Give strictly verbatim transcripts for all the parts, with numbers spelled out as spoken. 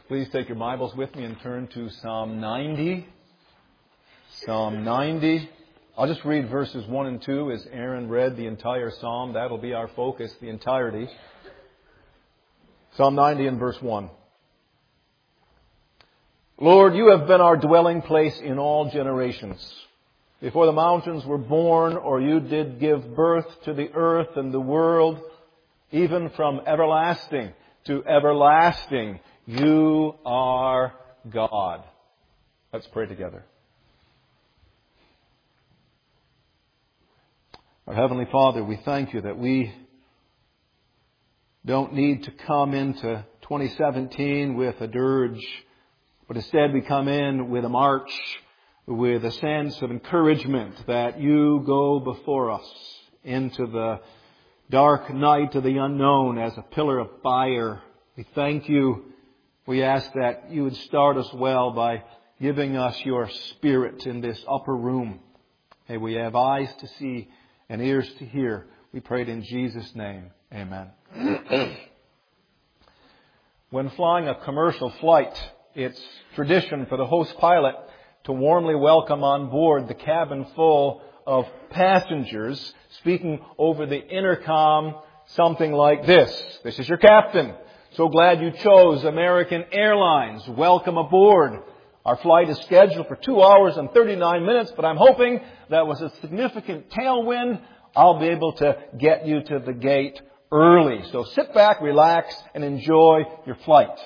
Please take your Bibles with me and turn to Psalm ninety. Psalm ninety. I'll just read verses one and two as Aaron read the entire psalm. That'll be our focus, the entirety. Psalm ninety and verse one. Lord, you have been our dwelling place in all generations. Before the mountains were born, or you did give birth to the earth and the world, even from everlasting to everlasting, you are God. Let's pray together. Our Heavenly Father, we thank you that we don't need to come into twenty seventeen with a dirge, but instead we come in with a march, with a sense of encouragement that you go before us into the dark night of the unknown as a pillar of fire. We thank you. We ask that you would start us well by giving us your Spirit in this upper room. May we have eyes to see and ears to hear. We pray it in Jesus' name. Amen. When flying a commercial flight, it's tradition for the host pilot to warmly welcome on board the cabin full of passengers, speaking over the intercom something like this. This is your captain. So glad you chose American Airlines. Welcome aboard. Our flight is scheduled for two hours and thirty-nine minutes, but I'm hoping that with a significant tailwind, I'll be able to get you to the gate early. So sit back, relax, and enjoy your flight.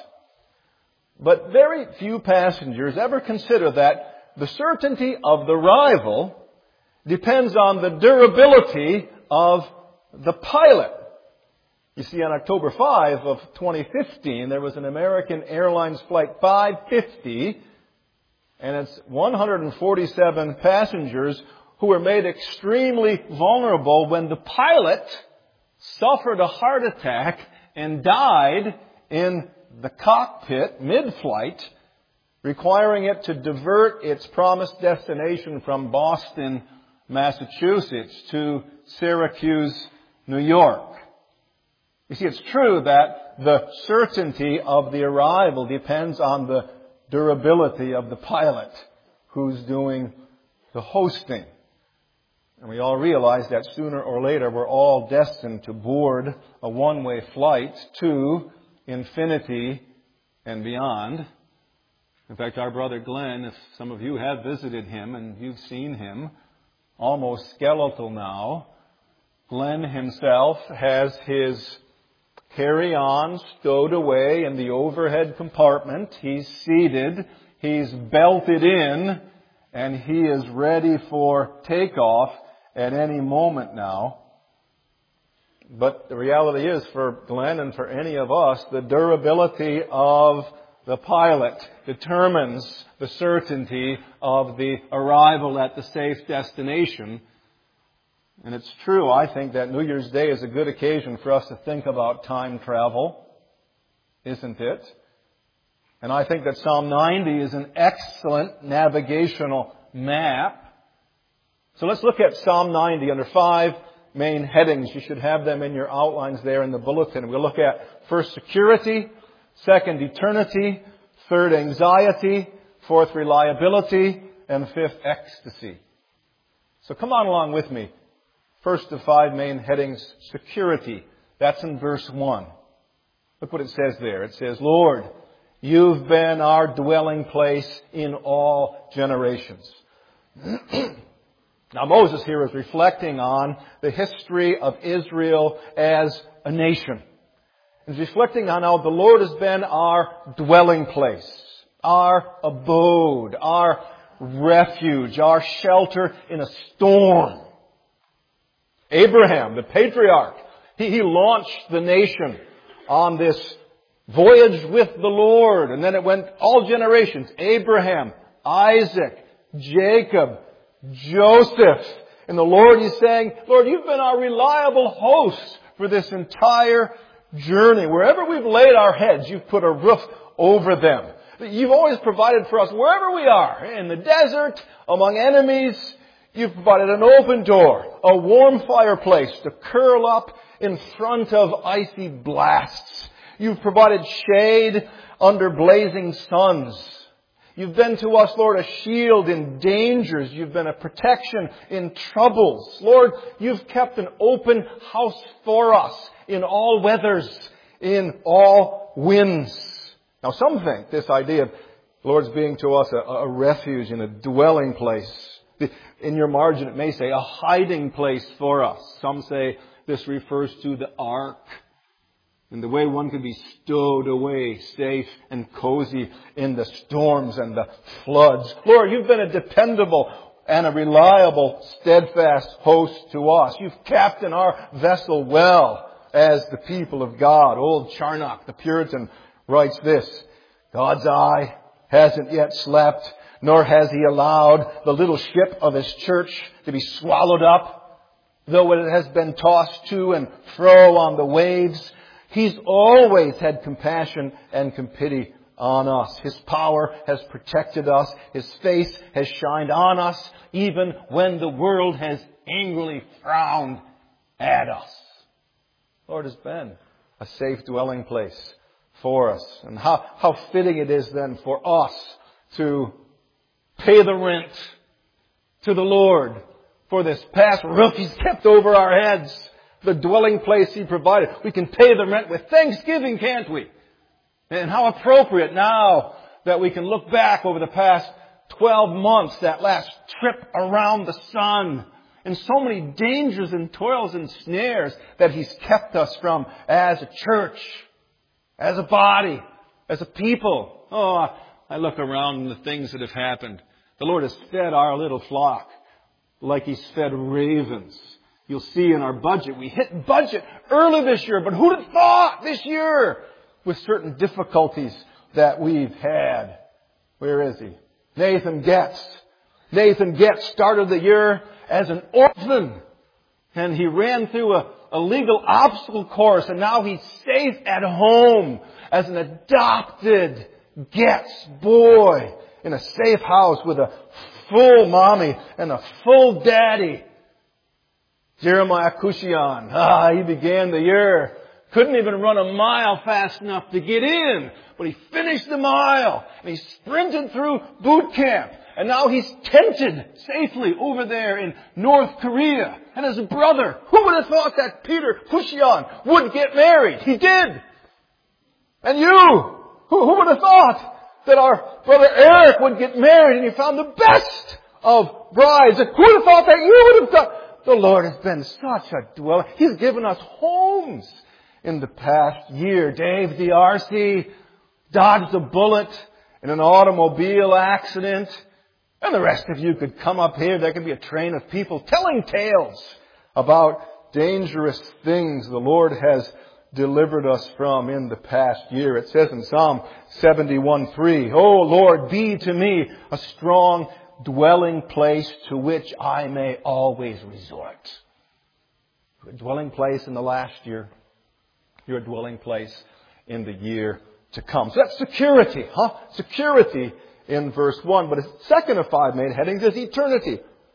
But very few passengers ever consider that the certainty of the arrival depends on the durability of the pilot. You see, on October fifth of twenty fifteen, there was an American Airlines Flight five fifty, and it's one hundred forty-seven passengers who were made extremely vulnerable when the pilot suffered a heart attack and died in the cockpit mid-flight, requiring it to divert its promised destination from Boston, Massachusetts to Syracuse, New York. You see, it's true that the certainty of the arrival depends on the durability of the pilot who's doing the hosting. And we all realize that sooner or later we're all destined to board a one-way flight to infinity and beyond. In fact, our brother Glenn, if some of you have visited him and you've seen him, almost skeletal now, Glenn himself has his carry-on stowed away in the overhead compartment. He's seated, he's belted in, and he is ready for takeoff at any moment now. But the reality is, for Glenn and for any of us, the durability of the pilot determines the certainty of the arrival at the safe destination. And it's true, I think, that New Year's Day is a good occasion for us to think about time travel, isn't it? And I think that Psalm ninety is an excellent navigational map. So let's look at Psalm ninety under five main headings. You should have them in your outlines there in the bulletin. We'll look at first, security; second, eternity; third, anxiety; fourth, reliability; and fifth, ecstasy. So come on along with me. First of five main headings, security. That's in verse one. Look what it says there. It says, Lord, you've been our dwelling place in all generations. Now Moses here is reflecting on the history of Israel as a nation. He's reflecting on how the Lord has been our dwelling place, our abode, our refuge, our shelter in a storm. Abraham, the patriarch, he, he launched the nation on this voyage with the Lord. And then it went all generations. Abraham, Isaac, Jacob, Joseph. And the Lord is saying, Lord, you've been our reliable host for this entire journey. Wherever we've laid our heads, you've put a roof over them. You've always provided for us wherever we are. In the desert, among enemies, you've provided an open door, a warm fireplace to curl up in front of icy blasts. You've provided shade under blazing suns. You've been to us, Lord, a shield in dangers. You've been a protection in troubles. Lord, you've kept an open house for us in all weathers, in all winds. Now, some think this idea of the Lord's being to us a, a refuge and a dwelling place. In your margin, it may say a hiding place for us. Some say this refers to the ark and the way one could be stowed away, safe and cozy in the storms and the floods. Lord, you've been a dependable and a reliable, steadfast host to us. You've captained our vessel well as the people of God. Old Charnock, the Puritan, writes this: God's eye hasn't yet slept, nor has He allowed the little ship of His church to be swallowed up, though it has been tossed to and fro on the waves. He's always had compassion and pity on us. His power has protected us. His face has shined on us, even when the world has angrily frowned at us. The Lord has been a safe dwelling place for us. And how, how fitting it is then for us to pay the rent to the Lord for this past roof He's kept over our heads, the dwelling place He provided. We can pay the rent with thanksgiving, can't we? And how appropriate now that we can look back over the past twelve months, that last trip around the sun, and so many dangers and toils and snares that He's kept us from as a church, as a body, as a people. Oh, I look around and the things that have happened. The Lord has fed our little flock like He's fed ravens. You'll see in our budget, we hit budget early this year, but who'd have thought this year, with certain difficulties that we've had? Where is he? Nathan Getz. Nathan Getz started the year as an orphan, and he ran through a, a legal obstacle course, and now he's safe at home as an adopted Getz boy in a safe house with a full mommy and a full daddy. Jeremiah Cushion, ah, he began the year, couldn't even run a mile fast enough to get in, but he finished the mile, and he sprinted through boot camp, and now he's tented safely over there in North Korea. And his brother, who would have thought that Peter Cushion would get married? He did. And you, who, who would have thought that our brother Eric would get married, and he found the best of brides? And who would have thought that you would have done? The Lord has been such a dweller. He's given us homes in the past year. Dave D'Arcy dodged a bullet in an automobile accident. And the rest of you could come up here. There could be a train of people telling tales about dangerous things the Lord has delivered us from in the past year. It says in Psalm seventy-one three, "O Lord, be to me a strong dwelling place to which I may always resort." Your dwelling place in the last year, your dwelling place in the year to come. So that's security, huh? Security in verse one. But a second of five main headings is eternity.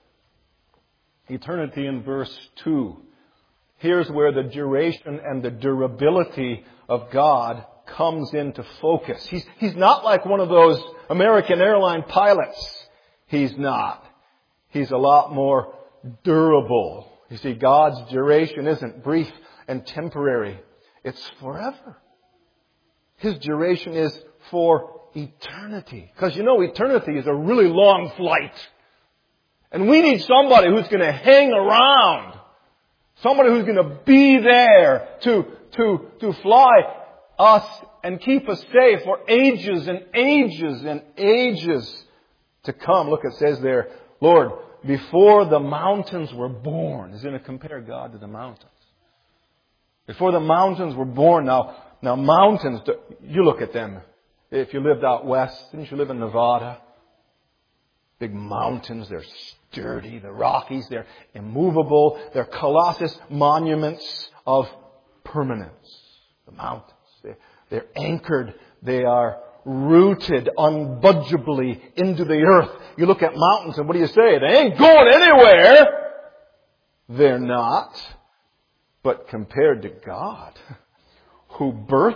Eternity in verse two. Here's where the duration and the durability of God comes into focus. He's, he's not like one of those American airline pilots. He's not. He's a lot more durable. You see, God's duration isn't brief and temporary. It's forever. His duration is for eternity. Because you know, eternity is a really long flight. And we need somebody who's going to hang around. Somebody who's going to be there to, to, to fly us and keep us safe for ages and ages and ages to come. Look, it says there, Lord, before the mountains were born. He's going to compare God to the mountains. Before the mountains were born. Now, now mountains, you look at them. If you lived out west, didn't you live in Nevada? Big mountains, they're sturdy. The Rockies, they're immovable. They're colossus monuments of permanence. The mountains, they're, they're anchored. They are rooted unbudgeably into the earth. You look at mountains and what do you say? They ain't going anywhere. They're not. But compared to God, who birthed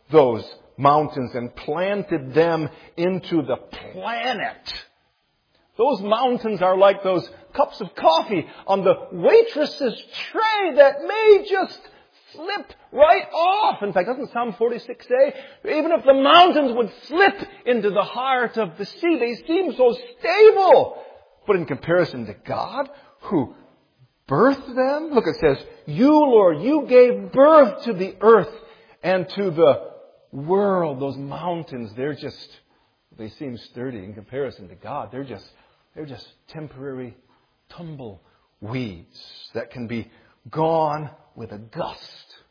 those mountains and planted them into the planet. Those mountains are like those cups of coffee on the waitress's tray that may just slip right off. In fact, doesn't Psalm forty-six say, even if the mountains would slip into the heart of the sea, they seem so stable. But in comparison to God, who birthed them, look, it says, you, Lord, you gave birth to the earth and to the world. Those mountains, they're just, they seem sturdy in comparison to God. They're just, they're just temporary tumbleweeds that can be gone with a gust.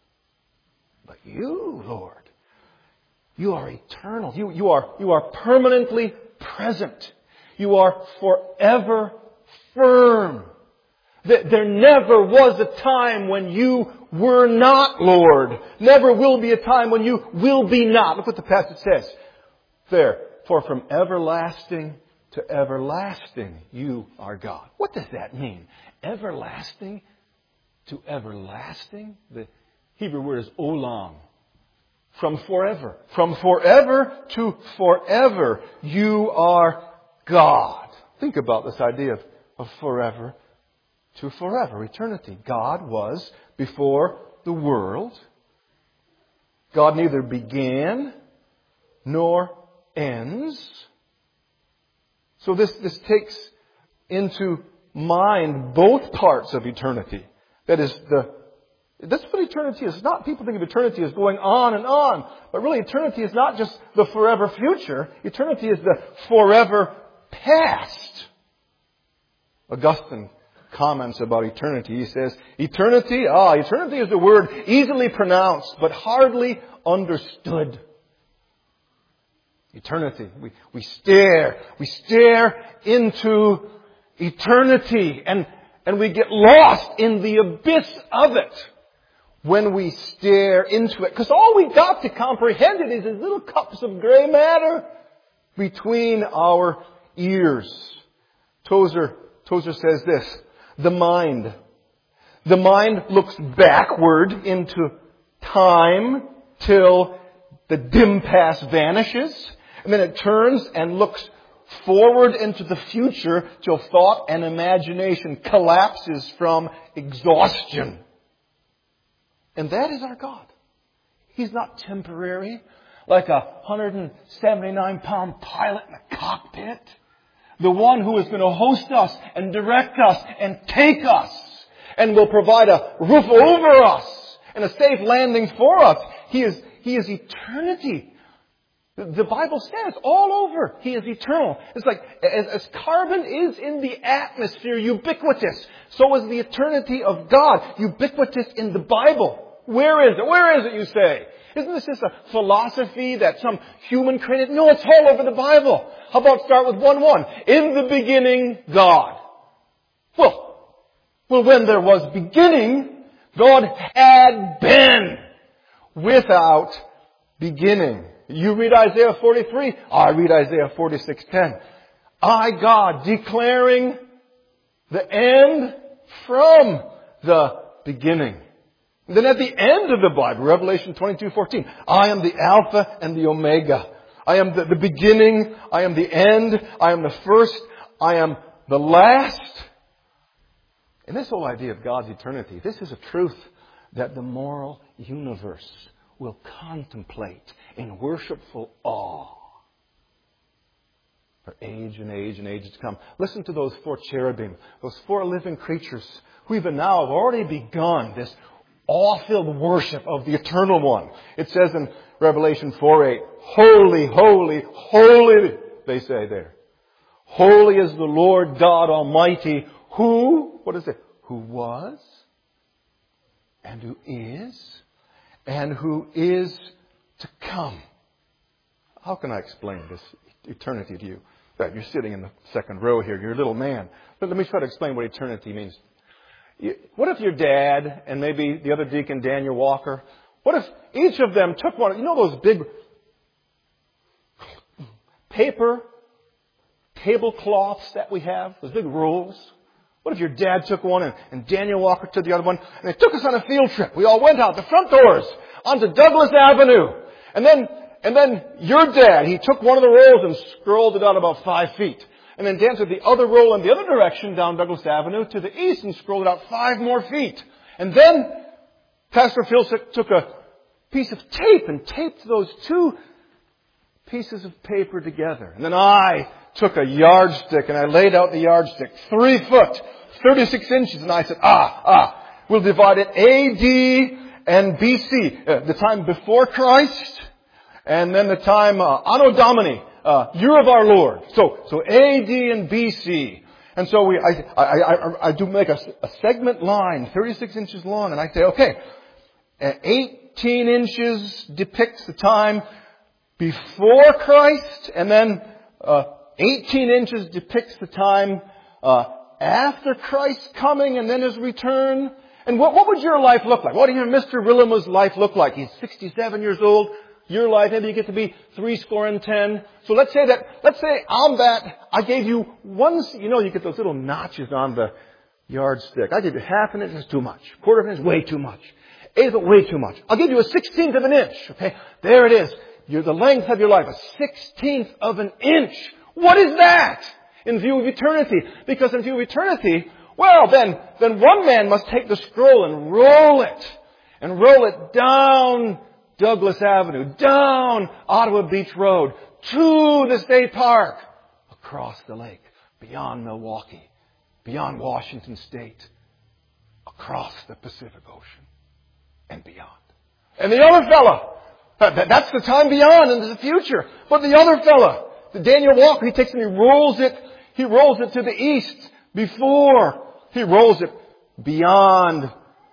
But you, Lord, you are eternal. You, you are, you are permanently present. You are forever firm. There never was a time when you were not, Lord. Never will be a time when you will be not. Look what the passage says there. For from everlasting to everlasting, you are God. What does that mean? Everlasting to everlasting? The Hebrew word is olam. From forever. From forever to forever, you are God. Think about this idea of, of forever to forever, eternity. God was before the world. God neither began nor ends. So this, this takes into mind both parts of eternity. That is, the that's what eternity is. It's not, people think of eternity as going on and on. But really, eternity is not just the forever future. Eternity is the forever past. Augustine comments about eternity. He says, eternity, ah, eternity is a word easily pronounced, but hardly understood. Eternity. We, we stare, we stare into eternity and, and we get lost in the abyss of it when we stare into it. Because all we got to comprehend it is these little cups of gray matter between our ears. Tozer, Tozer says this, the mind. The mind looks backward into time till the dim past vanishes. And then it turns and looks forward into the future till thought and imagination collapses from exhaustion. And that is our God. He's not temporary, like a one hundred seventy-nine pound pilot in a cockpit. The one who is going to host us and direct us and take us and will provide a roof over us and a safe landing for us. He is, he is eternity. The Bible says all over, He is eternal. It's like, as, as carbon is in the atmosphere, ubiquitous, so is the eternity of God, ubiquitous in the Bible. Where is it? Where is it, you say? Isn't this just a philosophy that some human created? No, it's all over the Bible. How about start with one one? In the beginning, God. Well, well, when there was beginning, God had been without beginning. You read Isaiah forty-three, I read Isaiah forty-six ten. I, God, declaring the end from the beginning. And then at the end of the Bible, Revelation twenty-two fourteen, I am the Alpha and the Omega. I am the, the beginning. I am the end. I am the first. I am the last. And this whole idea of God's eternity, this is a truth that the moral universe will contemplate in worshipful awe for age and age and ages to come. Listen to those four cherubim, those four living creatures who even now have already begun this awe-filled worship of the Eternal One. It says in Revelation four eight, holy, holy, holy, they say there. Holy is the Lord God Almighty, who, what is it? Who was, and who is, and who is to come. How can I explain this eternity to you? Right, you're sitting in the second row here. You're a little man. But let me try to explain what eternity means. What if your dad and maybe the other deacon, Daniel Walker, what if each of them took one, you know those big paper tablecloths that we have, those big rolls? What if your dad took one and, and Daniel Walker took the other one and they took us on a field trip. We all went out the front doors onto Douglas Avenue And then, and then your dad, he took one of the rolls and scrolled it out about five feet. And then Dan took the other roll in the other direction down Douglas Avenue to the east and scrolled it out five more feet. And then Pastor Phil took a piece of tape and taped those two pieces of paper together. And then I took a yardstick and I laid out the yardstick, three foot, thirty-six inches, and I said, ah, ah, we'll divide it A D and B C, uh, the time before Christ, and then the time uh, Anno Domini, uh, year of our Lord. So, so A D and B C. And so we, I, I, I, I do make a, a segment line, thirty-six inches long, and I say, okay, eighteen inches depicts the time before Christ, and then uh, eighteen inches depicts the time uh, after Christ's coming and then His return. And what, what would your life look like? What would Mister Willema's life look like? He's sixty-seven years old. Your life, maybe you get to be three score and ten. So let's say that, let's say on that, I gave you one, you know, you get those little notches on the yardstick. I give you half an inch, that's too much. Quarter of an inch, way too much. Eighth of way too much. I'll give you a sixteenth of an inch. Okay, there it is. You're the length of your life, a sixteenth of an inch. What is that in view of eternity? Because in view of eternity, well, then, then one man must take the scroll and roll it, and roll it down Douglas Avenue, down Ottawa Beach Road, to the state park, across the lake, beyond Milwaukee, beyond Washington State, across the Pacific Ocean, and beyond. And the other fella, that's the time beyond into the future. But the other fella, the Daniel Walker, he takes and he rolls it, he rolls it to the east before he rolls it beyond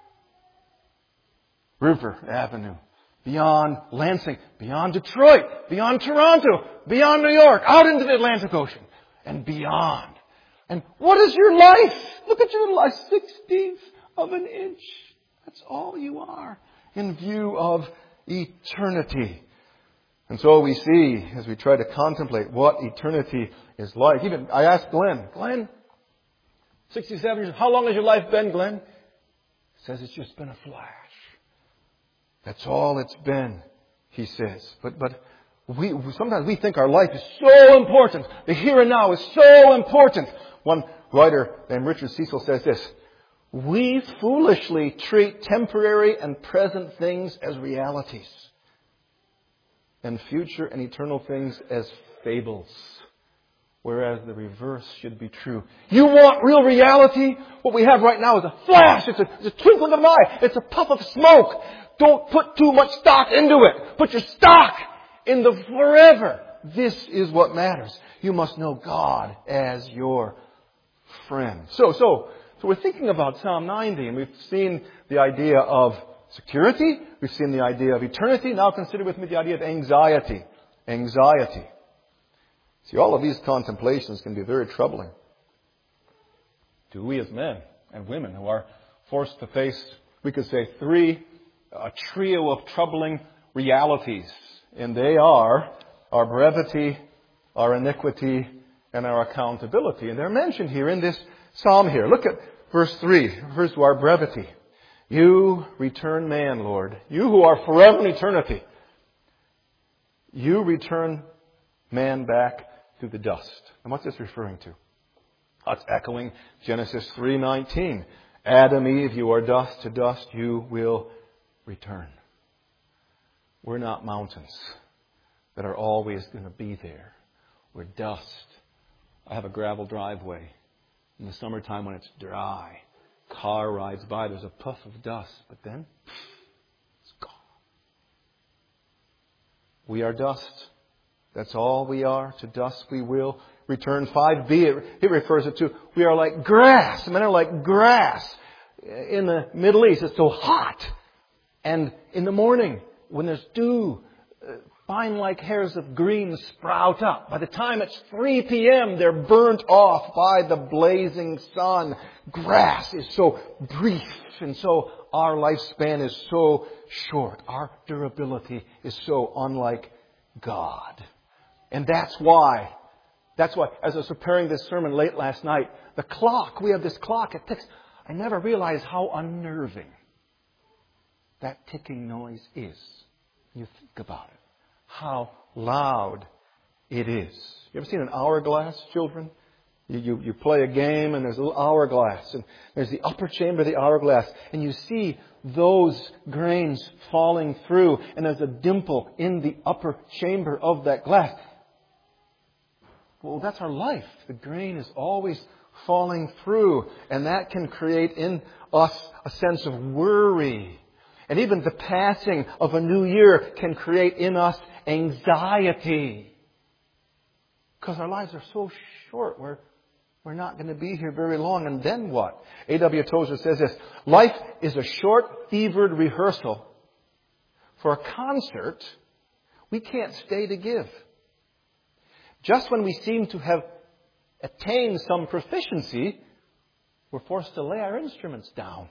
River Avenue, beyond Lansing, beyond Detroit, beyond Toronto, beyond New York, out into the Atlantic Ocean, and beyond. And what is your life? Look at your life, sixteenth of an inch. That's all you are in view of eternity. And so we see, as we try to contemplate what eternity is like. Even I asked Glenn, Glenn, sixty-seven years, how long has your life been, Glenn? He says it's just been a flash. That's all it's been, he says. But but we sometimes we think our life is so important. The here and now is so important. One writer named Richard Cecil says this: we foolishly treat temporary and present things as realities, and future and eternal things as fables, whereas the reverse should be true. You want real reality? What we have right now is a flash. It's a, it's a twinkling of an eye. It's a puff of smoke. Don't put too much stock into it. Put your stock in the forever. This is what matters. You must know God as your friend. So, so, so we're thinking about Psalm ninety, and we've seen the idea of security. We've seen the idea of eternity. Now consider with me the idea of anxiety. Anxiety. See, all of these contemplations can be very troubling to we as men and women who are forced to face, we could say, three, a trio of troubling realities. And they are our brevity, our iniquity, and our accountability. And they're mentioned here in this psalm here. Look at verse three. It refers to our brevity. You return man, Lord. You who are forever in eternity. You return man back to the dust. And what's this referring to? That's echoing Genesis three nineteen. Adam, Eve, you are dust, to dust you will return. We're not mountains that are always going to be there. We're dust. I have a gravel driveway. In the summertime when it's dry, car rides by, there's a puff of dust, but then it's gone. We are dust. That's all we are. To dust we will return. five b, it, it refers it to, we are like grass. Men are like grass. In the Middle East, it's so hot. And in the morning, when there's dew, uh, fine like hairs of green sprout up. By the time it's three p.m., they're burnt off by the blazing sun. Grass is so brief, and so our lifespan is so short. Our durability is so unlike God. And that's why, that's why, as I was preparing this sermon late last night, the clock, we have this clock, it ticks. I never realized how unnerving that ticking noise is. You think about it. how loud it is. You ever seen an hourglass, children? You, you, you play a game and there's a little hourglass and there's the upper chamber of the hourglass and you see those grains falling through and there's a dimple in the upper chamber of that glass. Well, that's our life. The grain is always falling through, and that can create in us a sense of worry. And even the passing of a new year can create in us anxiety. Because our lives are so short. We're, we're not going to be here very long. And then what? A W Tozer says this: life is a short, fevered rehearsal for a concert we can't stay to give. Just when we seem to have attained some proficiency, we're forced to lay our instruments down.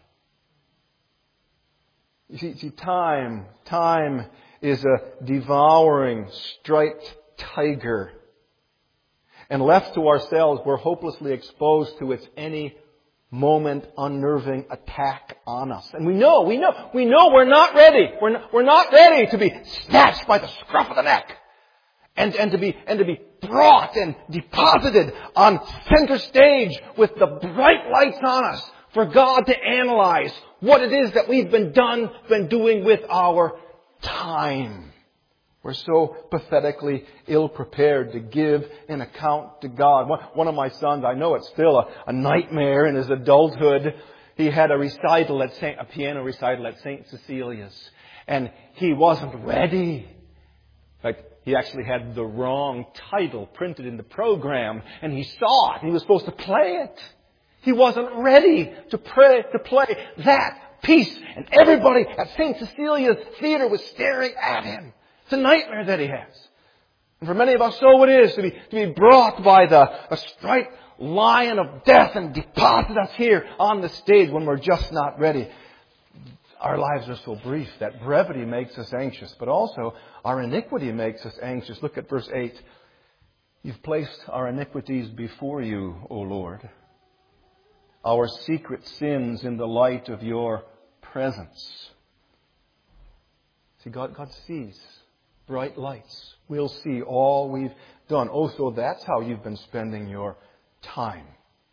You see, see, time, time is a devouring, striped tiger. And left to ourselves, we're hopelessly exposed to its any moment unnerving attack on us. And we know, we know, we know we're not ready. We're not, we're not ready to be snatched by the scruff of the neck. And, and to be, and to be brought and deposited on center stage with the bright lights on us for God to analyze what it is that we've been done, been doing with our time. We're so pathetically ill-prepared to give an account to God. One, one of my sons, I know it's still a, a nightmare in his adulthood. He had a recital at Saint, a piano recital at Saint Cecilia's, and he wasn't ready. In fact, he actually had the wrong title printed in the program, and he saw it. He was supposed to play it. He wasn't ready to pray, to play that piece, and everybody at Saint Cecilia's Theatre was staring at him. It's a nightmare that he has. And for many of us, so it is to be, to be brought by the, the striped lion of death and deposit us here on the stage when we're just not ready. Our lives are so brief that brevity makes us anxious, but also our iniquity makes us anxious. Look at verse eight. You've placed our iniquities before you, O Lord, our secret sins in the light of your presence. See, God, God sees bright lights. We'll see all we've done. Oh, so that's how you've been spending your time.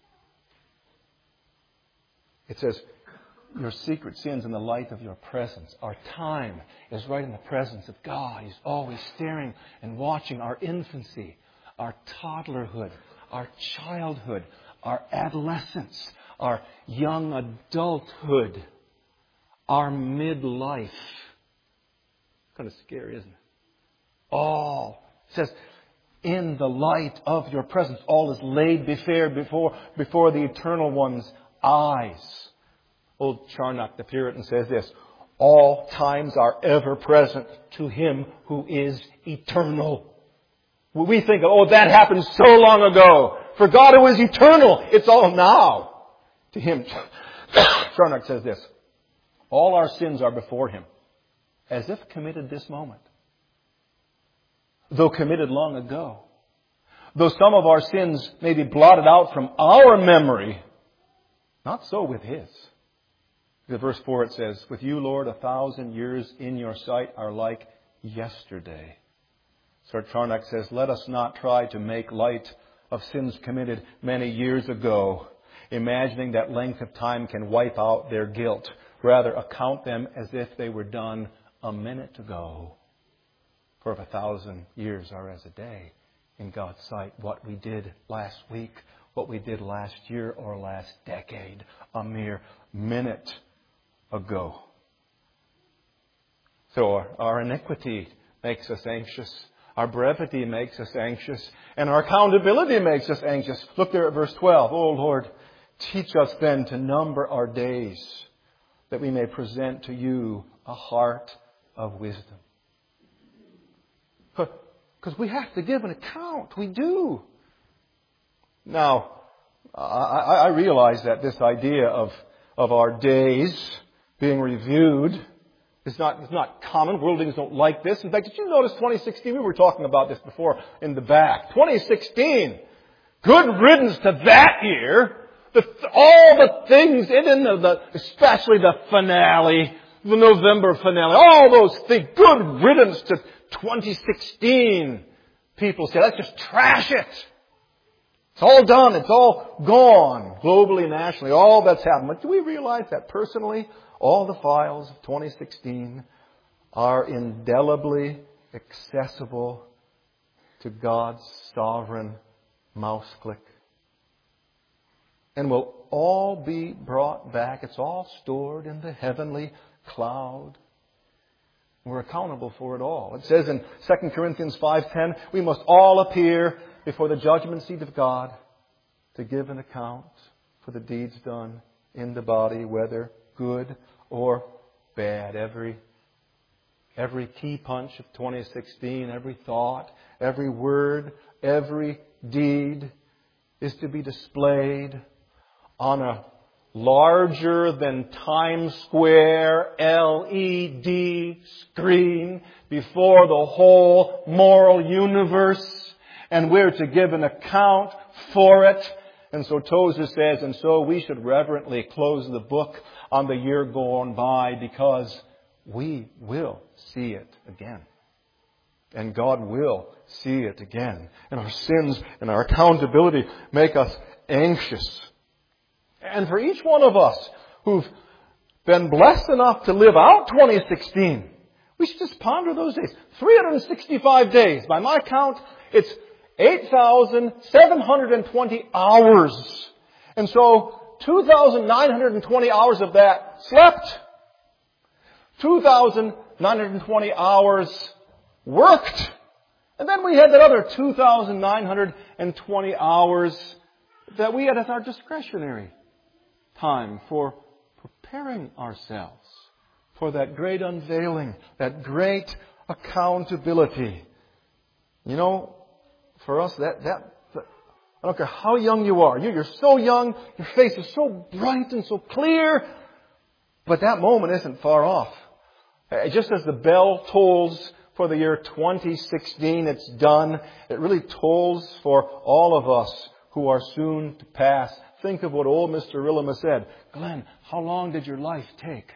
It says, your secret sins in the light of your presence. Our time is right in the presence of God. He's always staring and watching our infancy, our toddlerhood, our childhood, our adolescence, our young adulthood, our midlife. Kind of scary, isn't it? All, it says, in the light of your presence, all is laid before, before, before the Eternal One's eyes. Old Charnock the Puritan says this: all times are ever present to Him who is eternal. We think, oh, that happened so long ago. For God who is eternal, it's all now. To Him, Charnock says this: all our sins are before Him, as if committed this moment. Though committed long ago. Though some of our sins may be blotted out from our memory, not so with His. In verse four it says, with you, Lord, a thousand years in your sight are like yesterday. Sir Charnock says, let us not try to make light of sins committed many years ago, imagining that length of time can wipe out their guilt. Rather, account them as if they were done a minute ago. For if a thousand years are as a day in God's sight, what we did last week, what we did last year or last decade, a mere minute ago. So our, our iniquity makes us anxious. Our brevity makes us anxious. And our accountability makes us anxious. Look there at verse twelve. Oh Lord, teach us then to number our days, that we may present to you a heart of wisdom. Because we have to give an account. We do. Now, I, I realize that this idea of, of our days being reviewed is not, is not common. Worldlings don't like this. In fact, did you notice twenty sixteen? We were talking about this before in the back. twenty sixteen. Good riddance to that year. The, all the things in the, the, especially the finale, the November finale, all those things. Good riddance to twenty sixteen, people say, let's just trash it. It's all done. It's all gone. Globally, nationally, all that's happened. But do we realize that personally, all the files of twenty sixteen are indelibly accessible to God's sovereign mouse click? And will all be brought back. It's all stored in the heavenly cloud. We're accountable for it all. It says in Second Corinthians five ten, we must all appear before the judgment seat of God to give an account for the deeds done in the body, whether good or bad. Every, every key punch of twenty sixteen, every thought, every word, every deed is to be displayed on a larger than Times Square L E D screen before the whole moral universe, and we're to give an account for it. And so Tozer says, and so we should reverently close the book on the year gone by, because we will see it again. And God will see it again. And our sins and our accountability make us anxious. And for each one of us who've been blessed enough to live out twenty sixteen, we should just ponder those days. three hundred sixty-five days. By my count, it's eight thousand seven hundred twenty hours. And so two thousand nine hundred twenty hours of that slept. two thousand nine hundred twenty hours worked. And then we had that other two thousand nine hundred twenty hours that we had as our discretionary time for preparing ourselves for that great unveiling, that great accountability. You know, for us, that, that, that I don't care how young you are. You, you're so young, your face is so bright and so clear, but that moment isn't far off. Just as the bell tolls for the year twenty sixteen, it's done. It really tolls for all of us who are soon to pass. Think of what old Mister Rillema said. Glenn, how long did your life take?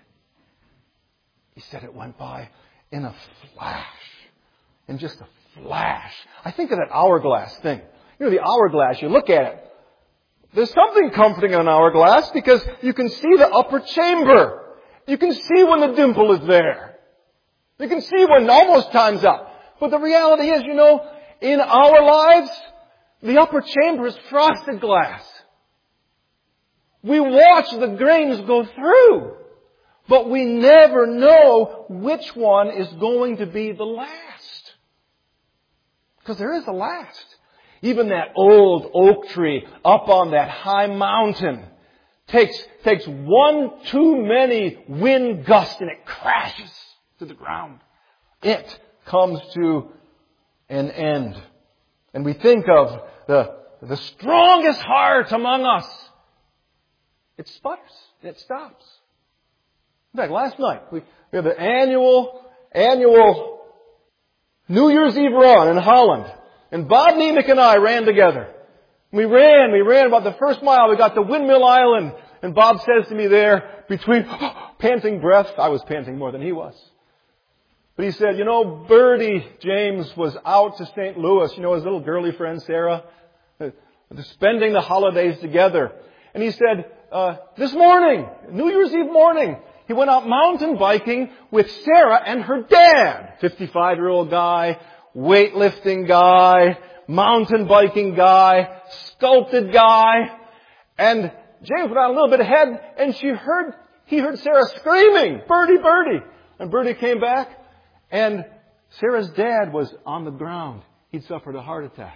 He said it went by in a flash. In just a flash. I think of that hourglass thing. You know, the hourglass, you look at it. There's something comforting in an hourglass because you can see the upper chamber. You can see when the dimple is there. You can see when almost time's up. But the reality is, you know, in our lives, the upper chamber is frosted glass. We watch the grains go through, but we never know which one is going to be the last. Because there is a last. Even that old oak tree up on that high mountain takes, takes one too many wind gusts and it crashes to the ground. It comes to an end. And we think of the, the strongest heart among us. It sputters. It stops. In fact, last night, we, we had the annual, annual New Year's Eve run in Holland. And Bob Nemick and I ran together. We ran, we ran about the first mile. We got to Windmill Island. And Bob says to me there, between panting breath, I was panting more than he was. But he said, you know, Bertie James was out to Saint Louis. You know, his little girly friend, Sarah. They're spending the holidays together. And he said, uh, this morning, New Year's Eve morning, he went out mountain biking with Sarah and her dad. fifty-five-year-old guy, weightlifting guy, mountain biking guy, sculpted guy. And James went out a little bit ahead and she heard, he heard Sarah screaming, Bertie, Bertie. And Bertie came back and Sarah's dad was on the ground. He'd suffered a heart attack.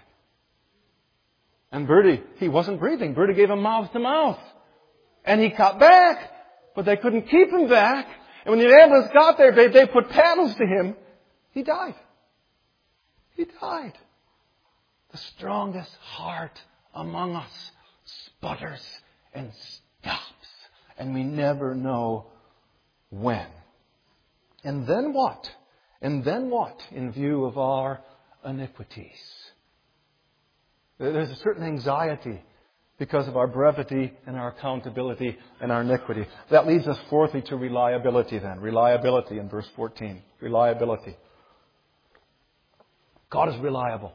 And Bertie, he wasn't breathing. Bertie gave him mouth to mouth. And he got back, but they couldn't keep him back. And when the ambulance got there, they, they put paddles to him. He died. He died. The strongest heart among us sputters and stops. And we never know when. And then what? And then what in view of our iniquities? There's a certain anxiety because of our brevity and our accountability and our iniquity. That leads us fourthly to reliability then. Reliability in verse fourteen. Reliability. God is reliable.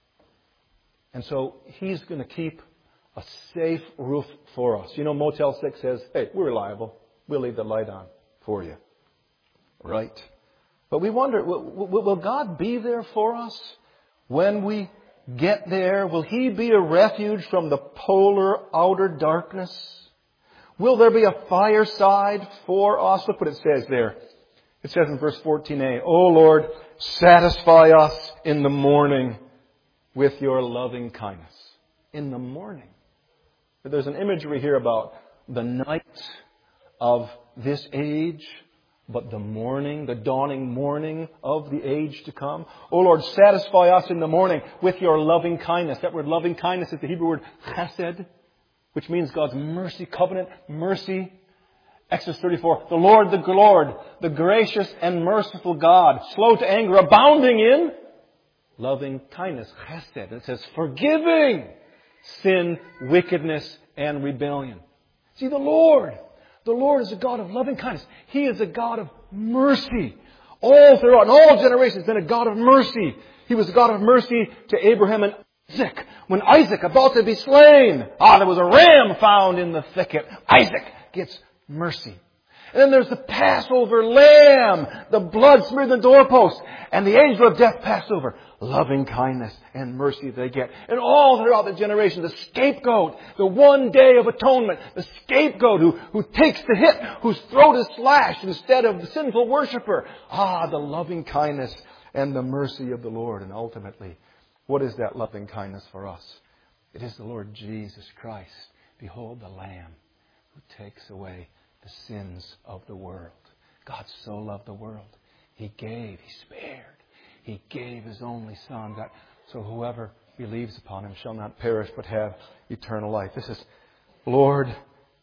And so He's going to keep a safe roof for us. You know, Motel six says, hey, we're reliable. We'll leave the light on for you. Right? But we wonder, will, will God be there for us when we get there? Will He be a refuge from the polar outer darkness? Will there be a fireside for us? Look what it says there. It says in verse fourteen a, O Lord, satisfy us in the morning with your loving kindness. In the morning. There's an imagery here about the night of this age, but the morning, the dawning morning of the age to come. O Lord, satisfy us in the morning with your loving kindness. That word loving kindness is the Hebrew word chesed, which means God's mercy, covenant, mercy. Exodus thirty-four, the Lord, the Lord, the gracious and merciful God, slow to anger, abounding in loving kindness, chesed. It says forgiving sin, wickedness, and rebellion. See, the Lord, the Lord is a God of loving kindness. He is a God of mercy. All throughout, in all generations, been a God of mercy. He was a God of mercy to Abraham and Isaac. When Isaac about to be slain, ah, there was a ram found in the thicket. Isaac gets mercy. And then there's the Passover lamb, the blood smeared the doorpost, and the angel of death passed over. Loving kindness and mercy they get. And all throughout the generations, the scapegoat, the one day of atonement, the scapegoat who, who takes the hit, whose throat is slashed instead of the sinful worshiper. Ah, the loving kindness and the mercy of the Lord. And ultimately, what is that loving kindness for us? It is the Lord Jesus Christ. Behold the Lamb who takes away the sins of the world. God so loved the world. He gave, He spared. He gave His only Son. God, so whoever believes upon Him shall not perish but have eternal life. This is, Lord,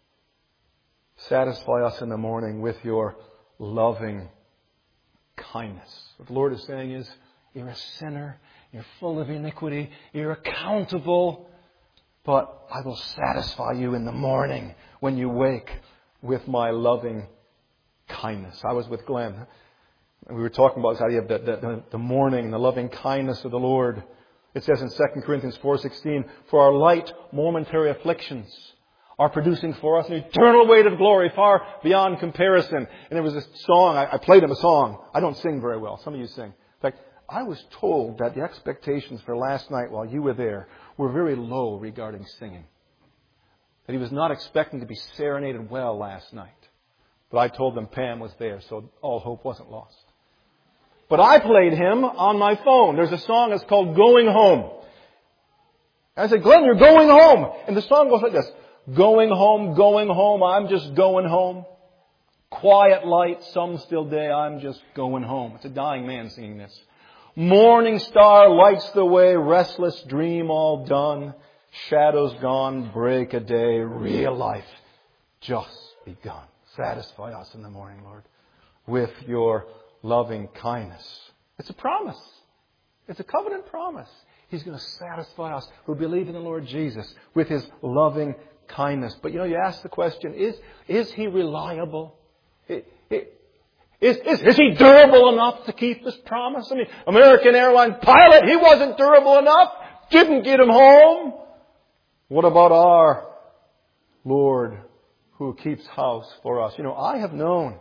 satisfy us in the morning with your loving kindness. What the Lord is saying is, you're a sinner. You're full of iniquity. You're accountable. But I will satisfy you in the morning when you wake with my loving kindness. I was with Glenn, and we were talking about this idea of the, the, the morning, the loving kindness of the Lord. It says in Second Corinthians four sixteen, for our light momentary afflictions are producing for us an eternal weight of glory far beyond comparison. And there was a song, I, I played him a song. I don't sing very well. Some of you sing. In fact, I was told that the expectations for last night while you were there were very low regarding singing. That he was not expecting to be serenaded well last night. But I told them Pam was there, so all hope wasn't lost. But I played him on my phone. There's a song that's called Going Home. And I said, Glenn, you're going home. And the song goes like this. Going home, going home, I'm just going home. Quiet light, some still day, I'm just going home. It's a dying man singing this. Morning star lights the way, restless dream all done. Shadows gone, break a day, real life just begun. Satisfy us in the morning, Lord, with your loving kindness. It's a promise. It's a covenant promise. He's going to satisfy us who believe in the Lord Jesus with His loving kindness. But you know, you ask the question, is, is He reliable? It, it, Is, is, is He durable enough to keep His promise? I mean, American Airlines pilot, he wasn't durable enough. Didn't get him home. What about our Lord who keeps house for us? You know, I have known,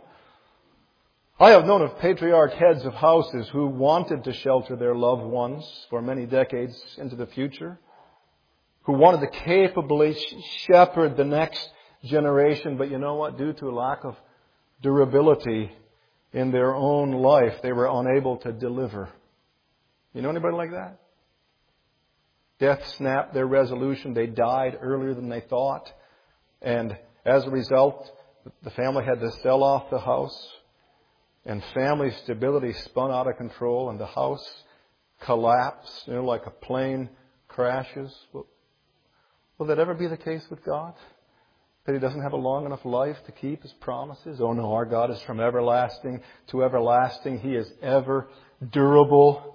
I have known of patriarch heads of houses who wanted to shelter their loved ones for many decades into the future, who wanted to capably shepherd the next generation. But you know what? Due to a lack of durability in their own life, they were unable to deliver. You know anybody like that? Death snapped their resolution. They died earlier than they thought. And as a result, the family had to sell off the house. And family stability spun out of control. And the house collapsed, you know, like a plane crashes. Will, will that ever be the case with God? That He doesn't have a long enough life to keep His promises? Oh no, our God is from everlasting to everlasting. He is ever durable.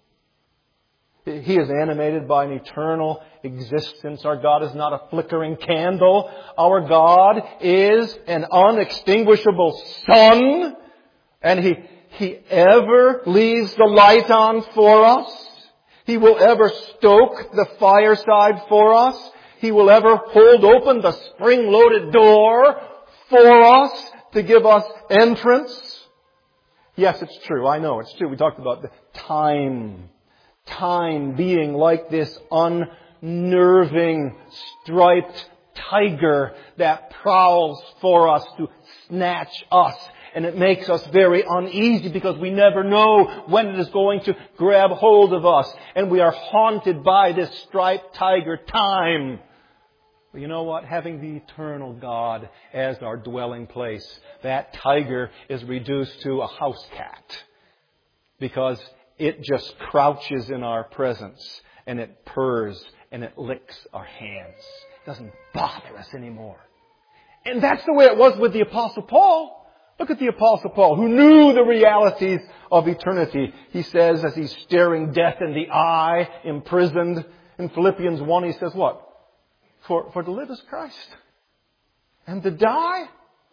He is animated by an eternal existence. Our God is not a flickering candle. Our God is an unextinguishable sun. And He, He ever leaves the light on for us. He will ever stoke the fireside for us. He will ever hold open the spring-loaded door for us to give us entrance. Yes, it's true. I know it's true. We talked about the time. Time being like this unnerving, striped tiger that prowls for us to snatch us. And it makes us very uneasy because we never know when it is going to grab hold of us. And we are haunted by this striped tiger, time. But you know what? Having the eternal God as our dwelling place, that tiger is reduced to a house cat. Because it just crouches in our presence and it purrs and it licks our hands. It doesn't bother us anymore. And that's the way it was with the Apostle Paul. Look at the Apostle Paul, who knew the realities of eternity. He says, as he's staring death in the eye, imprisoned, in Philippians one, he says what? For, for to live is Christ. And to die?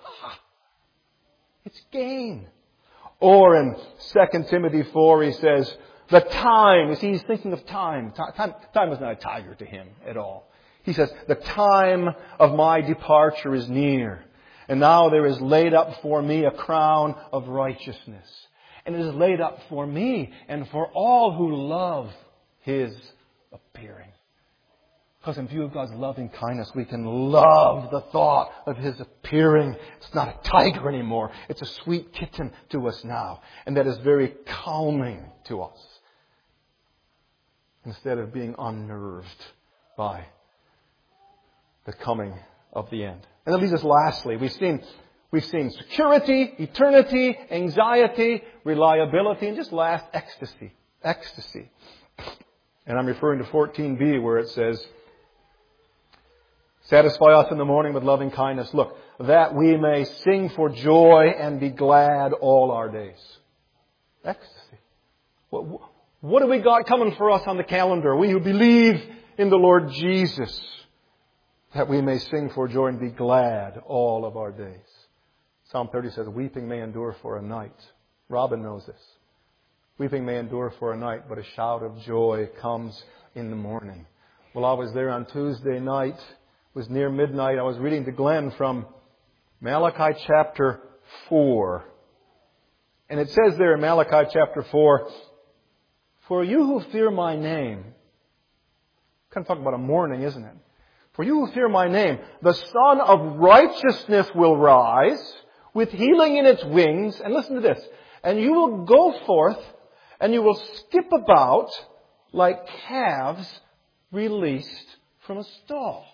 It's gain. Or in Second Timothy four, he says, the time, you see, he's thinking of time. Time, time is not a tiger to him at all. He says, the time of my departure is near. And now there is laid up for me a crown of righteousness. And it is laid up for me and for all who love His appearing. Because in view of God's loving kindness, we can love the thought of His appearing. It's not a tiger anymore. It's a sweet kitten to us now. And that is very calming to us. Instead of being unnerved by the coming of the end. And that leads us lastly. We've seen, we've seen security, eternity, anxiety, reliability, and just last, ecstasy. Ecstasy. And I'm referring to fourteen b where it says, satisfy us in the morning with loving kindness. Look, that we may sing for joy and be glad all our days. Ecstasy. What, what do we got coming for us on the calendar? We who believe in the Lord Jesus. That we may sing for joy and be glad all of our days. Psalm thirty says, weeping may endure for a night. Robin knows this. Weeping may endure for a night, but a shout of joy comes in the morning. Well, I was there on Tuesday night. It was near midnight. I was reading to Glenn from Malachi chapter four. And it says there in Malachi chapter four, for you who fear my name. Kind of talking about a morning, isn't it? For you who fear my name, the Son of Righteousness will rise with healing in its wings. And listen to this. And you will go forth and you will skip about like calves released from a stall.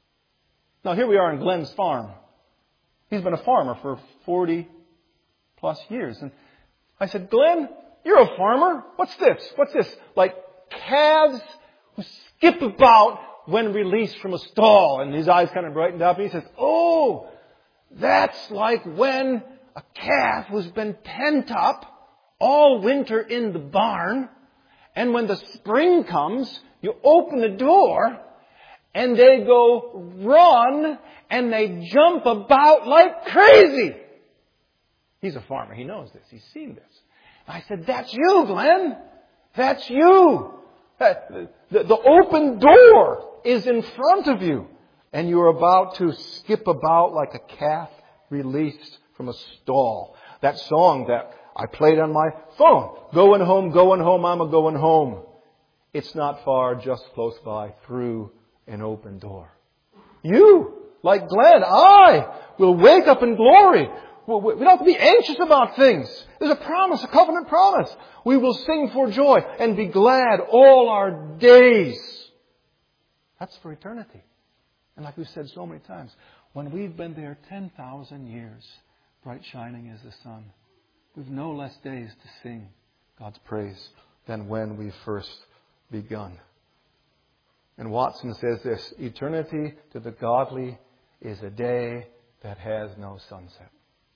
Now here we are in Glenn's farm. He's been a farmer for forty plus years. And I said, Glenn, you're a farmer. What's this? What's this? Like calves who skip about when released from a stall. And his eyes kind of brightened up. And he says, oh, that's like when a calf has been pent up all winter in the barn. And when the spring comes, you open the door and they go run and they jump about like crazy. He's a farmer. He knows this. He's seen this. I said, that's you, Glenn. That's you. The, the, the open door is in front of you. And you're about to skip about like a calf released from a stall. That song that I played on my phone. Going home, going home, I'm a going home. It's not far, just close by, through an open door. You, like Glenn, I will wake up in glory. We don't have to be anxious about things. There's a promise, a covenant promise. We will sing for joy and be glad all our days. That's for eternity. And like we've said so many times, when we've been there ten thousand years, bright shining as the sun, we've no less days to sing God's praise than when we first begun. And Watson says this, eternity to the godly is a day that has no sunset.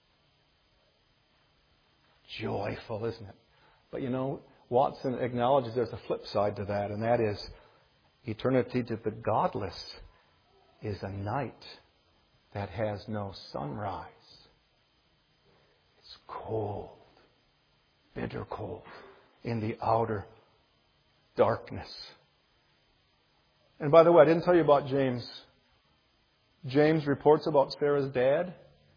Joyful, isn't it? But you know, Watson acknowledges there's a flip side to that, and that is eternity to the godless is a night that has no sunrise. It's cold, bitter cold in the outer darkness. And by the way, I didn't tell you about James. James reports about Sarah's dad.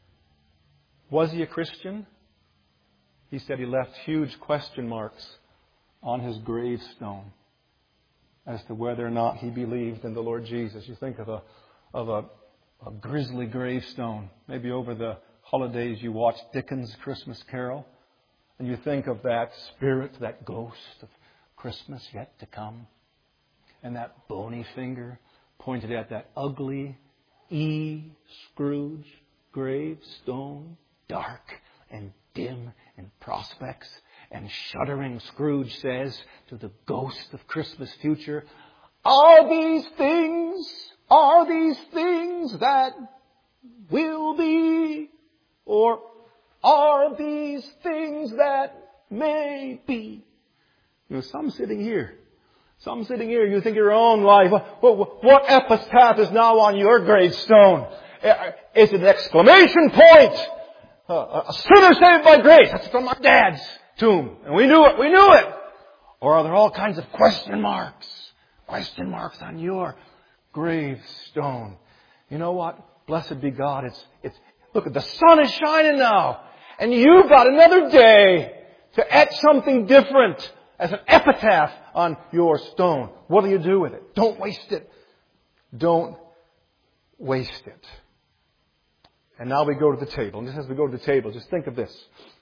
Was he a Christian? He said he left huge question marks on his gravestone as to whether or not he believed in the Lord Jesus. You think of a of a, a grisly gravestone. Maybe over the holidays you watch Dickens' Christmas Carol, and you think of that spirit, that ghost of Christmas yet to come, and that bony finger pointed at that ugly E. Scrooge gravestone, dark and dim in prospects. And shuddering Scrooge says to the ghost of Christmas future, "Are these things, are these things that will be? Or are these things that may be?" You know, some sitting here, some sitting here, you think of your own life. What, what epitaph is now on your gravestone? Is it an exclamation point? Uh, a sinner saved by grace. That's from my dad's tomb. And we knew it. We knew it. Or are there all kinds of question marks? Question marks on your gravestone. You know what? Blessed be God. It's, it's, look, the sun is shining now. And you've got another day to etch something different as an epitaph on your stone. What do you do with it? Don't waste it. Don't waste it. And now we go to the table. And just as we go to the table, just think of this.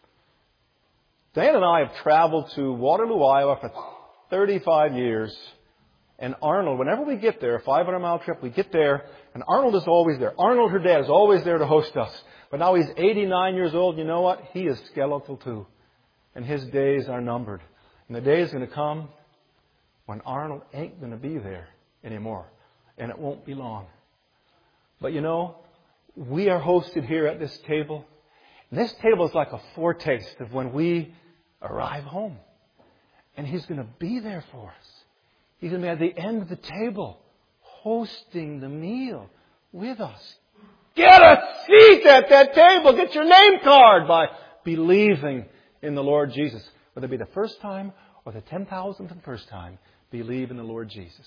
Dan and I have traveled to Waterloo, Iowa for thirty-five years. And Arnold, whenever we get there, a five hundred mile trip, we get there, and Arnold is always there. Arnold, her dad, is always there to host us. But now he's eighty-nine years old. You know what? He is skeletal too. And his days are numbered. And the day is going to come when Arnold ain't going to be there anymore. And it won't be long. But you know, we are hosted here at this table. And this table is like a foretaste of when we arrive home. And He's going to be there for us. He's going to be at the end of the table, hosting the meal with us. Get a seat at that table. Get your name card by believing in the Lord Jesus. Whether it be the first time or the ten thousandth and first time, believe in the Lord Jesus.